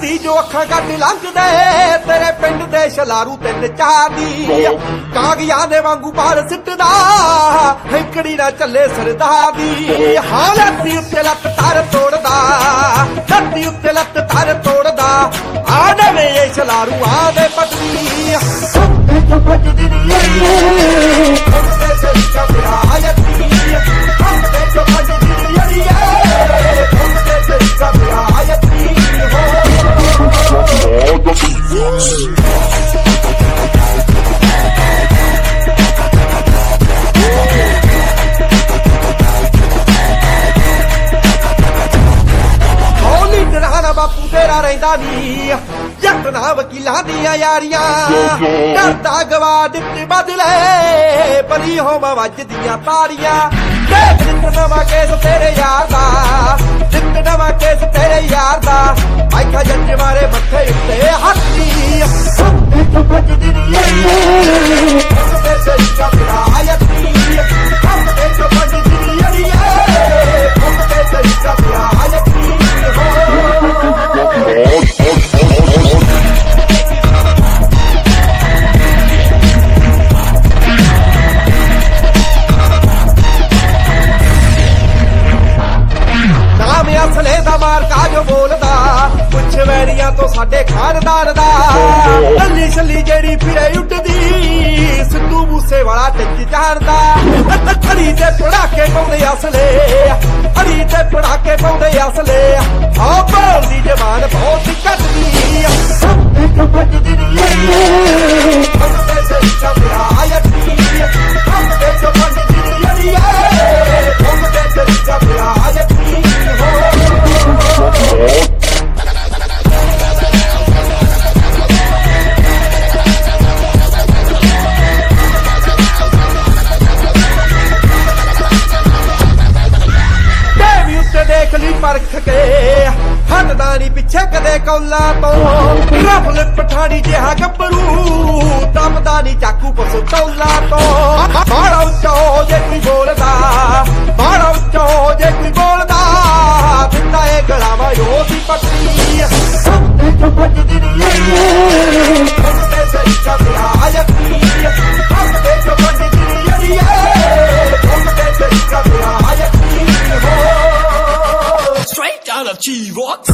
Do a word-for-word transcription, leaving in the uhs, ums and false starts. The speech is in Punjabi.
ਤੇਰੀ ਜੋ ਅੱਖਾਂ ਕੱਢ ਲੰਘਦੇ ਤੇਰੇ ਪਿੰਡ ਦੇ ਛਲਾਰੂ ਤਿੰਨ ਚਾਰ ਦੀ ਕਾਗਜ਼ਾਂ ਦੇ ਵਾਂਗੂ ਬਾਹਰ ਸਿੱਟਦਾ ਹੈਂਕੜੀ ਨਾ ਚੱਲੇ ਸਰਦਾਰ ਦੀ ਹਾਲਤੀ ਉੱਤੇ ਲੱਤ ਤਰ ਤੋੜਦਾ ਧਰਤੀ ਉੱਤੇ ਲੱਤ ਤਰ ਤੋੜਦਾ ਆ ਨਵੇਂ ਇਹ ਛਲਾਰੂ ਆ ਦੇ ਪਤਨੀ ਜੋ ਭੱਜਦੀ ਨੀ ਅੜੀਏ ਉਹਦੇ ਸਿਰ ਕਬਰਾ ਆਇਤੀ ਉਹਦੇ ਜੋ ਭੱਜਦੀ ਨੀ ਅੜੀਏ ਉਹਦੇ ਸਿਰ ਕਬਰਾ ਆਇਤੀ ਬਾਪੂ ਤੇਰਾ ਰਹਿੰਦਾ ਨੀ ਜੱਟ ਨਾ ਵਕੀਲਾਂ ਦੀਆਂ ਯਾਰੀਆਂ ਕਰਦਾ ਗਵਾ ਦਿੱਤੇ ਬਦਲੇ ਬਲੀ ਹੋਵਾਂ ਵੱਜਦੀਆਂ ਤਾਰੀਆਂ ਦੇਖ ਨਿੱਤ ਨਵਾਂ ਕੇਸ ਤੇਰੇ ਯਾਰ ਦਾ ਨਿੱਤ ਨਵਾਂ ਕੇਸ ਤੇਰੇ ਯਾਰ ਦਾ ਆਖਾ ਜੱਜ ਮਾਰੇ ਮੱਥੇ ਉੱਤੇ ਹੱਥੀ ਤੂੰ ਵੱਜਦੀ ਨੀ ਅੜੀਏ ਤੇ ਸਹੀ ਕਬਰਾ ਆਇਤੀ ਹੱਥੇ ਚੋਂ ਵੱਜਦੀ ਨੀ ਅੜੀਏ ਤੇ ਸਹੀ ਕਬਰਾ ਆਇਤੀ ਅਸਲੇ ਦਾ ਮਾਰਕਾ ਜੋ ਬੋਲਦਾ ਪੁੱਛ ਵੈਰੀਆਂ ਤੋਂ ਸਾਡੇ ਖਾਨਦਾਨ ਦਾ ਲੱਲੀ ਛੱਲੀ ਜਿਹੜੀ ਫਿਰੇ ਉੱਡਦੀ ਸਿੱਧੂ ਮੂਸੇ ਵਾਲਾ ਟਿੱਚ ਜਾਣਦਾ ਅੜੀ ਤੇ ਪੜਾਕੇ ਪਾਉਂਦੇ ਅਸਲੇ ਅੜੀ ਤੇ ਪੜਾਕੇ ਪਾਉਂਦੇ ਅਸਲੇ ਆ ਬੋਲਦੀ ਜਵਾਨ ਬਹੁਤ ਕੱਟਦੀ ਇੱਕ ਵੱਜਦੀ ਨੀ ਅੜੀਏ ਉਹਦੇ ਸਿਰ ਕਬਰਾ ਆਇਤੀ ਉਹਦੇ ਜੋ ਵੱਜਦੀ ਨੀ ਅੜੀਏ ਉਹਦੇ ਸਿਰ ਕਬਰਾ ਆਇਤੀ ਦੇਖ ਲਈ ਪਰਖ ਕੇ ਹੱਟਦਾ ਨੀ ਪਿੱਛੇ ਕਦੇ ਕੌਲਾਂ ਤੋਂ ਰਫਲ ਪਠਾਣੀ ਜਿਹਾ ਗੱਭਰੂ ਦਮਦਾ ਨੀ ਚਾਕੂ ਪਸਤੌਲਾਂ ਤੋਂ ਬਾੜਾ ਉੱਚੋ ਜੇ ਕੋਈ ਬੋਲਦਾ ਬਾੜਾ ਉੱਚੋ ਜੇ ਕੋਈ ਬੋਲਦਾ ਦਿੰਦਾ ਏ ਗਲਾਵਾ ਉਹਦੀ ਪੱਟੀ ਤੂੰ ਵੱਜਦੀ ਨੀ ਅੜੀਏ ਉਹਦੇ ਸਹੀ ਕਬਰਾ ਆਇਤੀ ਉਹਦੇ ਚੋਂ ਵੱਜਦੀ ਨੀ ਅੜੀਏ ਉਹਦੇ ਸਹੀ ਕਬਰਾ ਆਇਤੀ Straight out of Chivot.